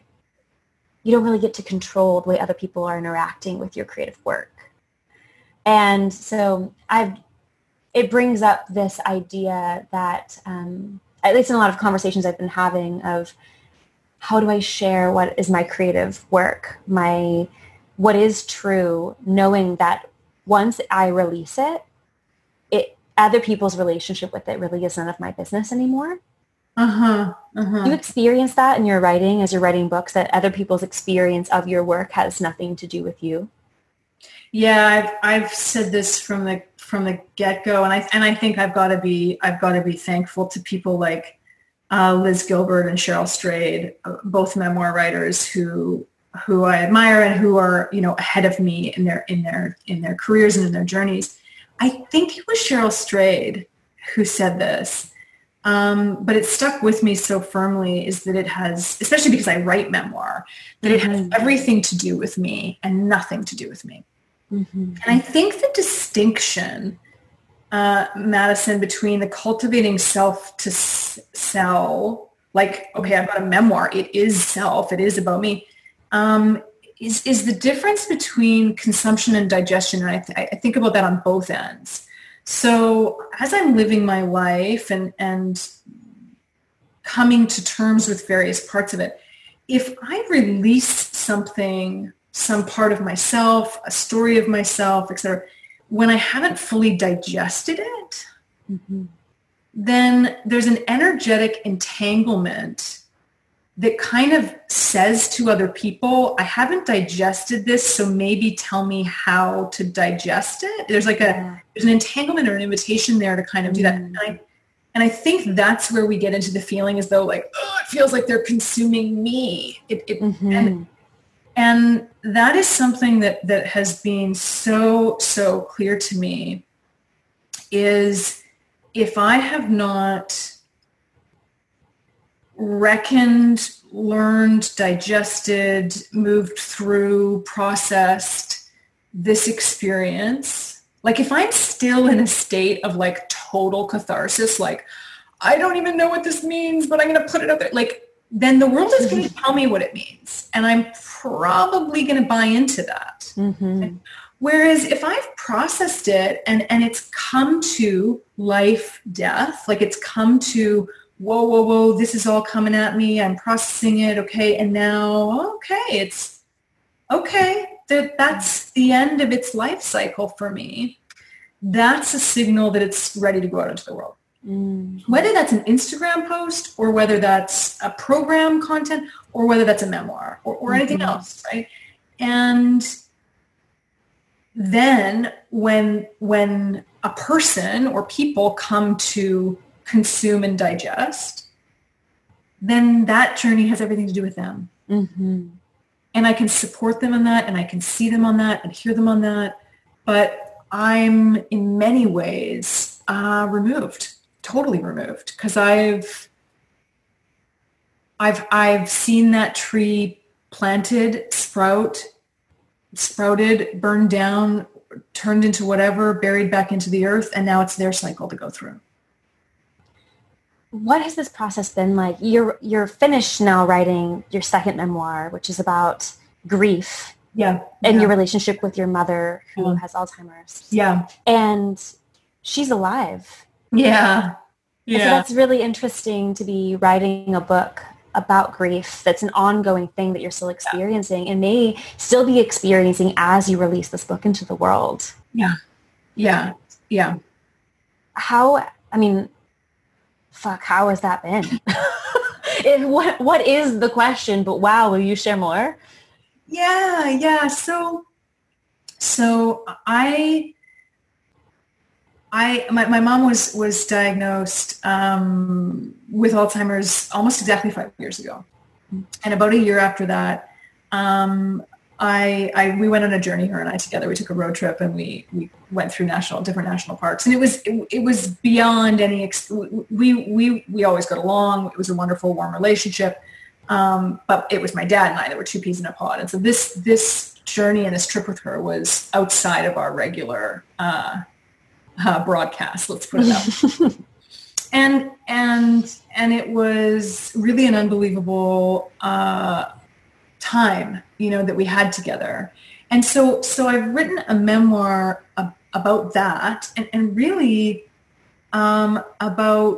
to control the way other people are interacting with your creative work. And so it brings up this idea that, at least in a lot of conversations I've been having, of how do I share what is my creative work, what is true, knowing that once I release it, other people's relationship with it really is none of my business anymore. Do you experience that in your writing, as you're writing books, that other people's experience of your work has nothing to do with you? Yeah, I've said this from the get-go, and I think I've got to be thankful to people like Liz Gilbert and Cheryl Strayed, both memoir writers who I admire and who are ahead of me in their careers and in their journeys. I think it was Cheryl Strayed who said this. But it stuck with me so firmly, is that it has, especially because I write memoir, that it has everything to do with me and nothing to do with me. And I think the distinction, Madison, between the cultivating self to sell, like, okay, I've got a memoir, it is self, it is about me, is the difference between consumption and digestion. And I think about that on both ends. So as I'm living my life and coming to terms with various parts of it, if I release something, some part of myself, a story of myself, etc., when I haven't fully digested it, then there's an energetic entanglement that kind of says to other people, I haven't digested this, so maybe tell me how to digest it. There's like there's an entanglement or an invitation there to kind of do that. And I think that's where we get into the feeling as though, like, oh, it feels like they're consuming me. And that is something that has been so clear to me, is if I have not reckoned, learned, digested, moved through, processed this experience, like if I'm still in a state of like total catharsis, like I don't even know what this means, but I'm going to put it up there, like, then the world is going to tell me what it means. And I'm probably going to buy into that. Whereas if I've processed it and it's come to life, death, like it's come to whoa, this is all coming at me. I'm processing it. Okay. And now, okay, it's okay. That's the end of its life cycle for me. That's a signal that it's ready to go out into the world. Whether that's an Instagram post or whether that's a program content or whether that's a memoir or anything else, right? And then when a person or people come to consume and digest, then that journey has everything to do with them. And I can support them in that, and I can see them on that and hear them on that. But I'm in many ways removed, totally removed, because I've seen that tree planted, sprouted, burned down, turned into whatever, buried back into the earth, and now it's their cycle to go through. What has this process been like? You're finished now writing your second memoir, which is about grief. And your relationship with your mother who has Alzheimer's. And she's alive. So that's really interesting to be writing a book about grief that's an ongoing thing that you're still experiencing and may still be experiencing as you release this book into the world. How has that been? What is the question? But wow, will you share more? So my mom was diagnosed with Alzheimer's almost exactly 5 years ago. And about a year after that, we went on a journey, her and I together. We took a road trip and we went through different national parks. And it was beyond any, we always got along. It was a wonderful, warm relationship. But it was my dad and I that were two peas in a pod. And so this journey and this trip with her was outside of our regular broadcast, let's put it that way. And it was really an unbelievable time, that we had together. And so I've written a memoir about that and really about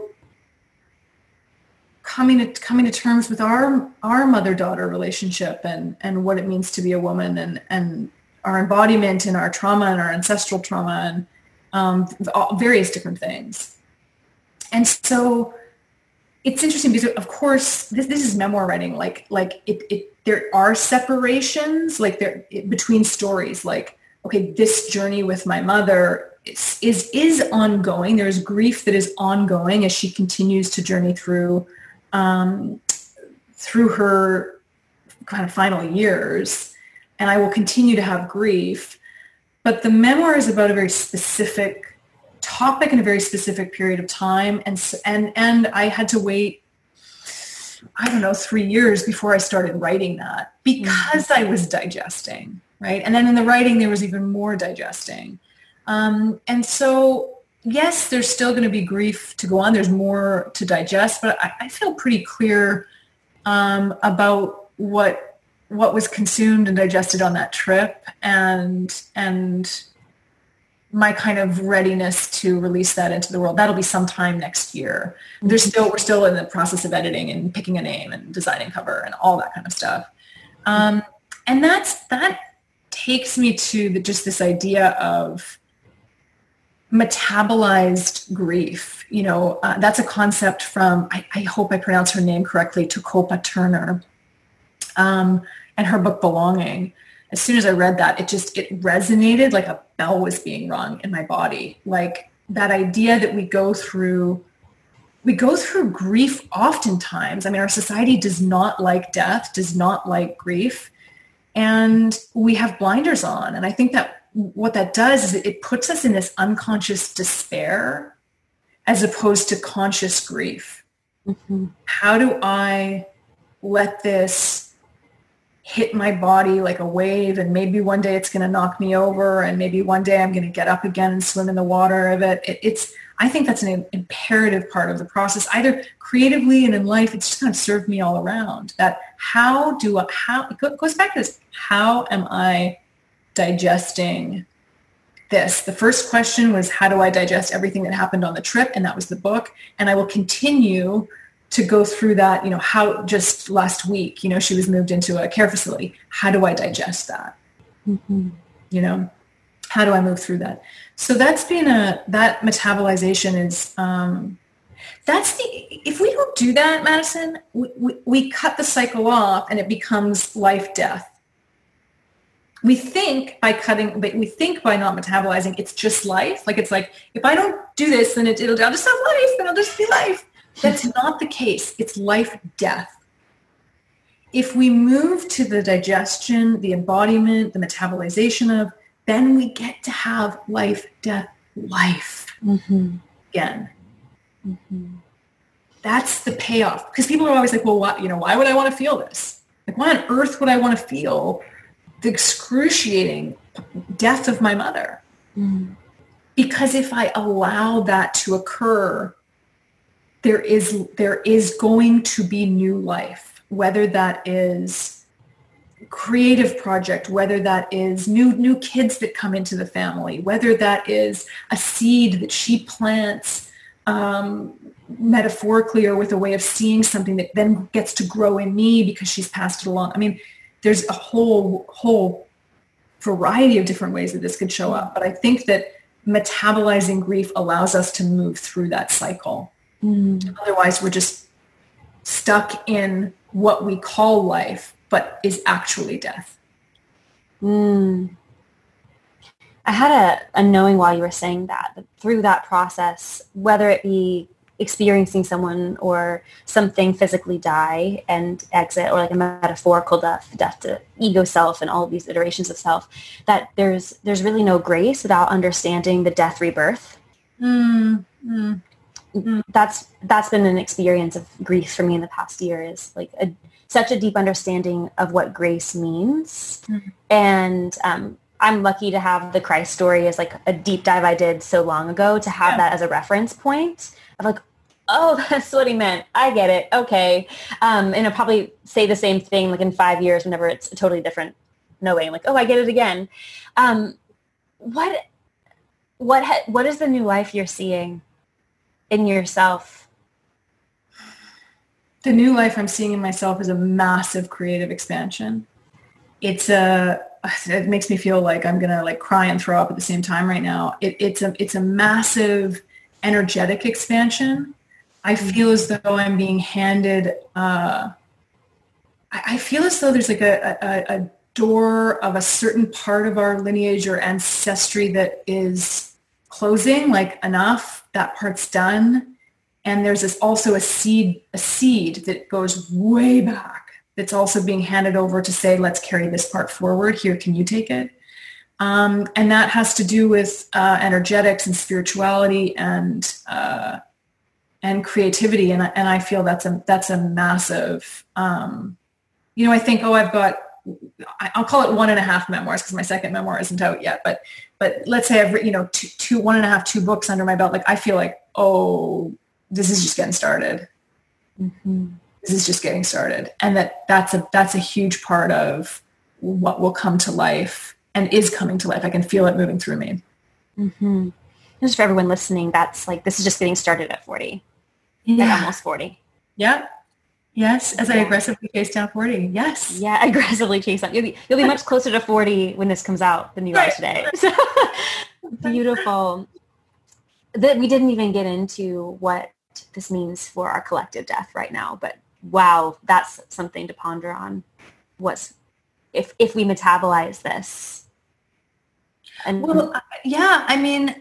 coming to terms with our mother-daughter relationship and what it means to be a woman and our embodiment and our trauma and our ancestral trauma and various different things. And so it's interesting because, of course, this is memoir writing. Like there are separations between stories. Like, okay, this journey with my mother is ongoing. There's grief that is ongoing as she continues to journey through her kind of final years, and I will continue to have grief. But the memoir is about a very specific topic in a very specific period of time, and I had to wait, 3 years before I started writing that because I was digesting, right? And then in the writing, there was even more digesting. And so, yes, there's still going to be grief to go on. There's more to digest, but I feel pretty clear about what was consumed and digested on that trip and my kind of readiness to release that into the world. That'll be sometime next year. We're still in the process of editing and picking a name and designing cover and all that kind of stuff. And that takes me to just this idea of metabolized grief. That's a concept from, I hope I pronounce her name correctly, Takopa Turner, and her book Belonging. As soon as I read that, it resonated like a bell was being rung in my body. Like that idea that we go through grief oftentimes. I mean, our society does not like death, does not like grief, and we have blinders on. And I think that what that does is it puts us in this unconscious despair as opposed to conscious grief. Mm-hmm. How do I let this hit my body like a wave, and maybe one day it's going to knock me over, and maybe one day I'm going to get up again and swim in the water of it. I think that's an imperative part of the process, either creatively and in life. It's just kind of served me all around. That it goes back to this, how am I digesting this? The first question was, how do I digest everything that happened on the trip? And that was the book. And I will continue to go through that, how just last week, she was moved into a care facility. How do I digest that? Mm-hmm. How do I move through that? So that's been that metabolization is, if we don't do that, Madison, we cut the cycle off and it becomes life, death. We think by not metabolizing, it's just life. Like, it's like, if I don't do this, then I'll just have life, then I'll just be life. That's not the case. It's life, death. If we move to the digestion, the embodiment, the metabolization of, then we get to have life, death, life again. Mm-hmm. That's the payoff. Because people are always like, well, why would I want to feel this? Like, why on earth would I want to feel the excruciating death of my mother? Mm-hmm. Because if I allow that to occur, there is going to be new life, whether that is creative project, whether that is new kids that come into the family, whether that is a seed that she plants metaphorically or with a way of seeing something that then gets to grow in me because she's passed it along. I mean, there's a whole variety of different ways that this could show up. But I think that metabolizing grief allows us to move through that cycle. Otherwise, we're just stuck in what we call life, but is actually death. I had a knowing while you were saying that through that process, whether it be experiencing someone or something physically die and exit, or like a metaphorical death to ego self and all of these iterations of self, that there's really no grace without understanding the death rebirth. That's been an experience of grief for me in the past year, is like such a deep understanding of what grace means. And I'm lucky to have the Christ story as like a deep dive I did so long ago, to have that as a reference point of like, oh, that's what he meant. I get it. Okay. And I'll probably say the same thing like in 5 years, whenever it's a totally different knowing, like, oh, I get it again. What is the new life you're seeing in yourself? The new life I'm seeing in myself is a massive creative expansion. It makes me feel like I'm gonna like cry and throw up at the same time right now. It's a massive energetic expansion. I feel as though I'm being handed. I feel as though there's like a door of a certain part of our lineage or ancestry that is closing. Like, enough, that part's done. And there's also a seed that goes way back that's also being handed over to say, let's carry this part forward. Here, can you take it? And that has to do with energetics and spirituality and creativity. And I feel that's a massive, I think, I'll call it 1.5 memoirs because my second memoir isn't out yet. But let's say I've written, 2 books under my belt. Like, I feel like, oh, this is just getting started. This is just getting started. And that's a huge part of what will come to life and is coming to life. I can feel it moving through me. Just for everyone listening, that's like, this is just getting started at 40. Yeah. Like almost 40. Yeah. Yes. As I aggressively chase down 40. Yes. Yeah. Aggressively chase down. You'll be much closer to 40 when this comes out than you are today. So, beautiful. We didn't even get into what this means for our collective death right now, but wow, that's something to ponder on. If we metabolize this? And I mean,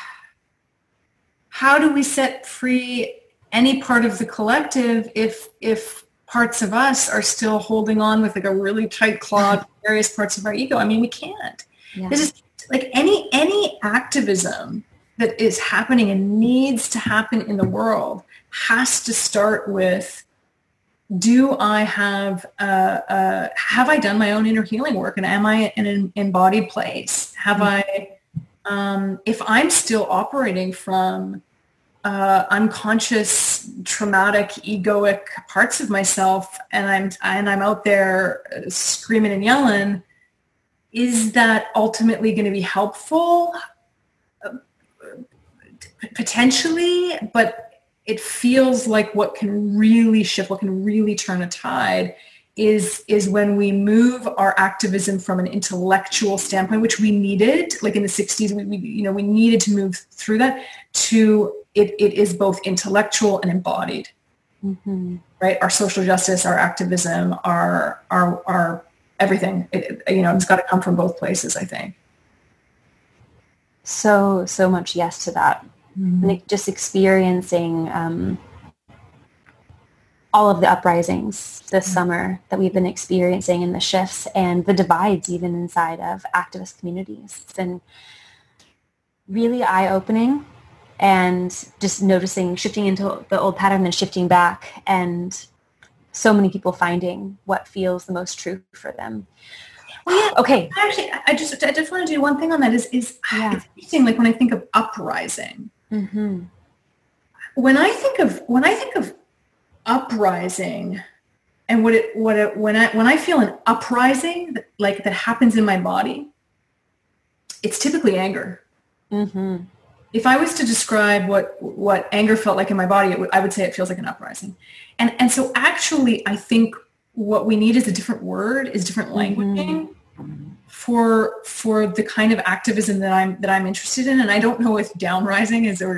how do we set free any part of the collective if parts of us are still holding on with like a really tight claw to various parts of our ego? I mean, we can't. Yeah. This is like any activism that is happening and needs to happen in the world has to start with, do I have I done my own inner healing work, and am I in an embodied place? Have I, if I'm still operating from unconscious, traumatic, egoic parts of myself, and I'm out there screaming and yelling, is that ultimately going to be helpful? Potentially, but it feels like what can really shift, what can really turn a tide is when we move our activism from an intellectual standpoint, which we needed, like in the 60s, we needed to move through that, to it is both intellectual and embodied, right? Our social justice, our activism, our everything, it's got to come from both places, I think. So much yes to that. Like just experiencing all of the uprisings this summer that we've been experiencing, and the shifts and the divides even inside of activist communities. It's been really eye-opening, and just noticing, shifting into the old pattern and shifting back, and so many people finding what feels the most true for them. Well, yeah. Okay. Actually, I just want to do one thing on that. Is it's interesting. Like when I think of uprising, when I think of uprising, and when I feel an uprising that happens in my body, it's typically anger. If I was to describe what anger felt like in my body, I would say it feels like an uprising. And so actually, I think what we need is a different word, is different languaging for the kind of activism that I'm interested in. And I don't know if downrising is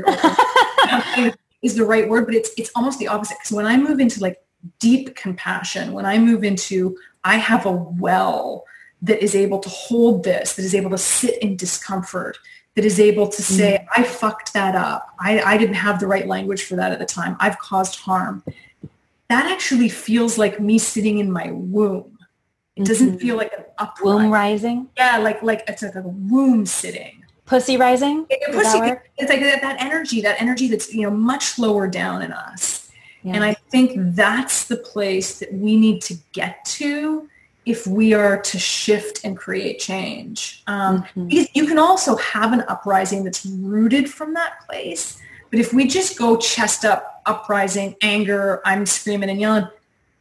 the right word, but it's almost the opposite. Because when I move into like deep compassion, when I move into, I have a well that is able to hold this, that is able to sit in discomfort, that is able to say, I fucked that up. I didn't have the right language for that at the time. I've caused harm. That actually feels like me sitting in my womb. It doesn't feel like an uprising. Womb rising? Yeah, like it's like a womb sitting. Pussy rising? It's like that energy that's, much lower down in us. Yeah. And I think that's the place that we need to get to if we are to shift and create change. Because you can also have an uprising that's rooted from that place. But if we just go chest up, uprising, anger, I'm screaming and yelling,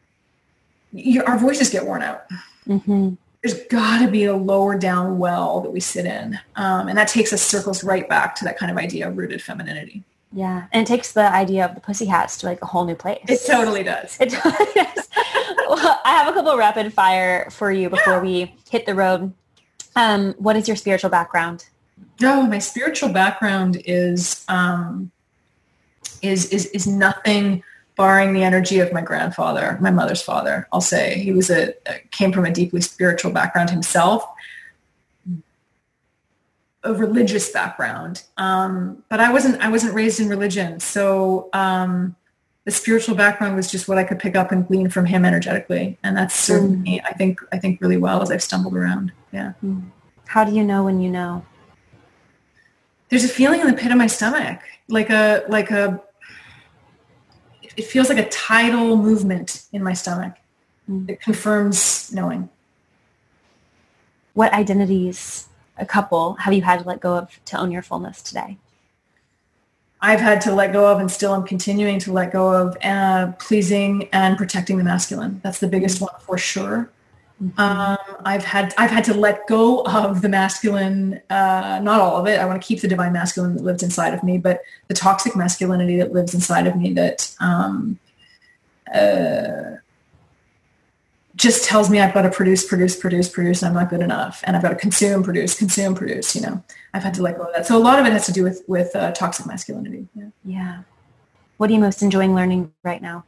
our voices get worn out. There's got to be a lower down well that we sit in. And that takes us circles right back to that kind of idea of rooted femininity. Yeah. And it takes the idea of the pussy hats to like a whole new place. It totally does. It totally does. Well, I have a couple rapid fire for you before we hit the road. What is your spiritual background? Oh, my spiritual background is nothing barring the energy of my grandfather, my mother's father. I'll say he came from a deeply spiritual background himself, a religious background. But I wasn't raised in religion. So the spiritual background was just what I could pick up and glean from him energetically. And that's served me, I think really well as I've stumbled around. Yeah. How do you know when you know? There's a feeling in the pit of my stomach, it feels like a tidal movement in my stomach. It confirms knowing. What identities, a couple, have you had to let go of to own your fullness today? I've had to let go of, and still I'm continuing to let go of, pleasing and protecting the masculine. That's the biggest one for sure. I've had to let go of the masculine, not all of it. I want to keep the divine masculine that lives inside of me, but the toxic masculinity that lives inside of me that just tells me I've got to produce, and I'm not good enough, and I've got to consume, produce. I've had to let go of that. So a lot of it has to do with toxic masculinity. Yeah. What are you most enjoying learning right now?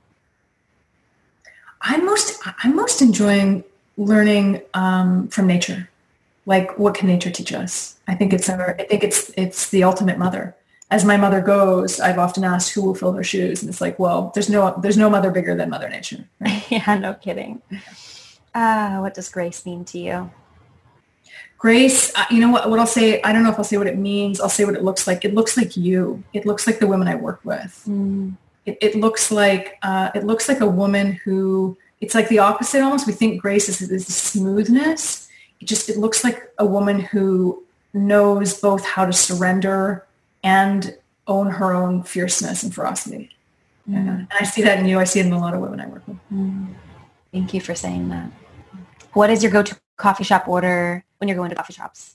I'm most enjoying learning from nature. Like, what can nature teach us? I think it's the ultimate mother. As my mother goes, I've often asked who will fill her shoes, and it's like, well, there's no mother bigger than Mother Nature. Right? Yeah, no kidding. What does grace mean to you? Grace, you know what I'll say, I don't know if I'll say what it means. I'll say what it looks like. It looks like you. It looks like the women I work with. It looks like a woman who, it's like the opposite almost. We think grace is smoothness. It looks like a woman who knows both how to surrender and own her own fierceness and ferocity. And I see that in you. I see it in a lot of women I work with. Thank you for saying that. What is your go-to coffee shop order when you're going to coffee shops?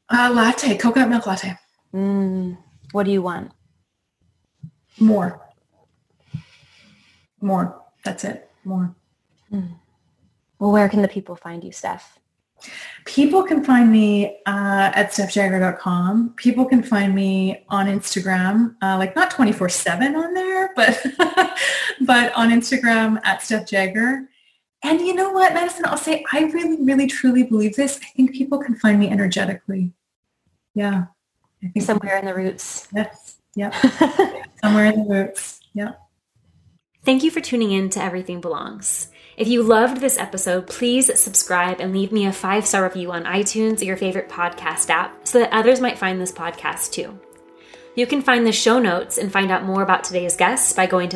Latte, coconut milk latte. What do you want? More. More. That's it. More. Well, where can the people find you, Steph? People can find me at stephjagger.com. People can find me on Instagram, like not 24/7 on there, but but on Instagram at Steph Jagger. And you know what, Madison, I'll say I really, really, truly believe this. I think people can find me energetically. Yeah. I think somewhere in the roots. Yes. Yep. Somewhere in the roots. Yep. Thank you for tuning in to Everything Belongs. If you loved this episode, please subscribe and leave me a 5-star review on iTunes or your favorite podcast app so that others might find this podcast too. You can find the show notes and find out more about today's guests by going to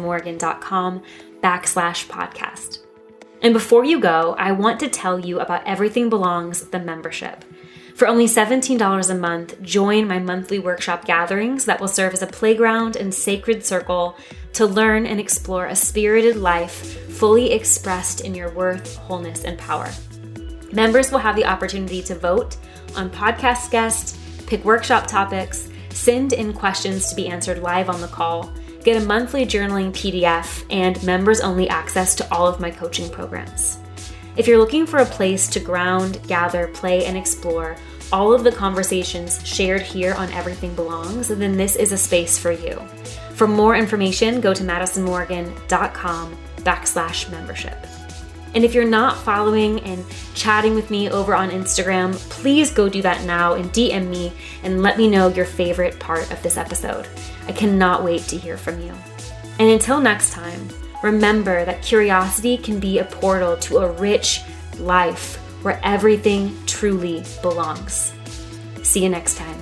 madisonmorgan.com/podcast. And before you go, I want to tell you about Everything Belongs, the membership. For only $17 a month, join my monthly workshop gatherings that will serve as a playground and sacred circle to learn and explore a spirited life fully expressed in your worth, wholeness, and power. Members will have the opportunity to vote on podcast guests, pick workshop topics, send in questions to be answered live on the call, get a monthly journaling PDF, and members-only access to all of my coaching programs. If you're looking for a place to ground, gather, play, and explore all of the conversations shared here on Everything Belongs, then this is a space for you. For more information, go to madisonmorgan.com/membership. And if you're not following and chatting with me over on Instagram, please go do that now and DM me and let me know your favorite part of this episode. I cannot wait to hear from you. And until next time, remember that curiosity can be a portal to a rich life where everything truly belongs. See you next time.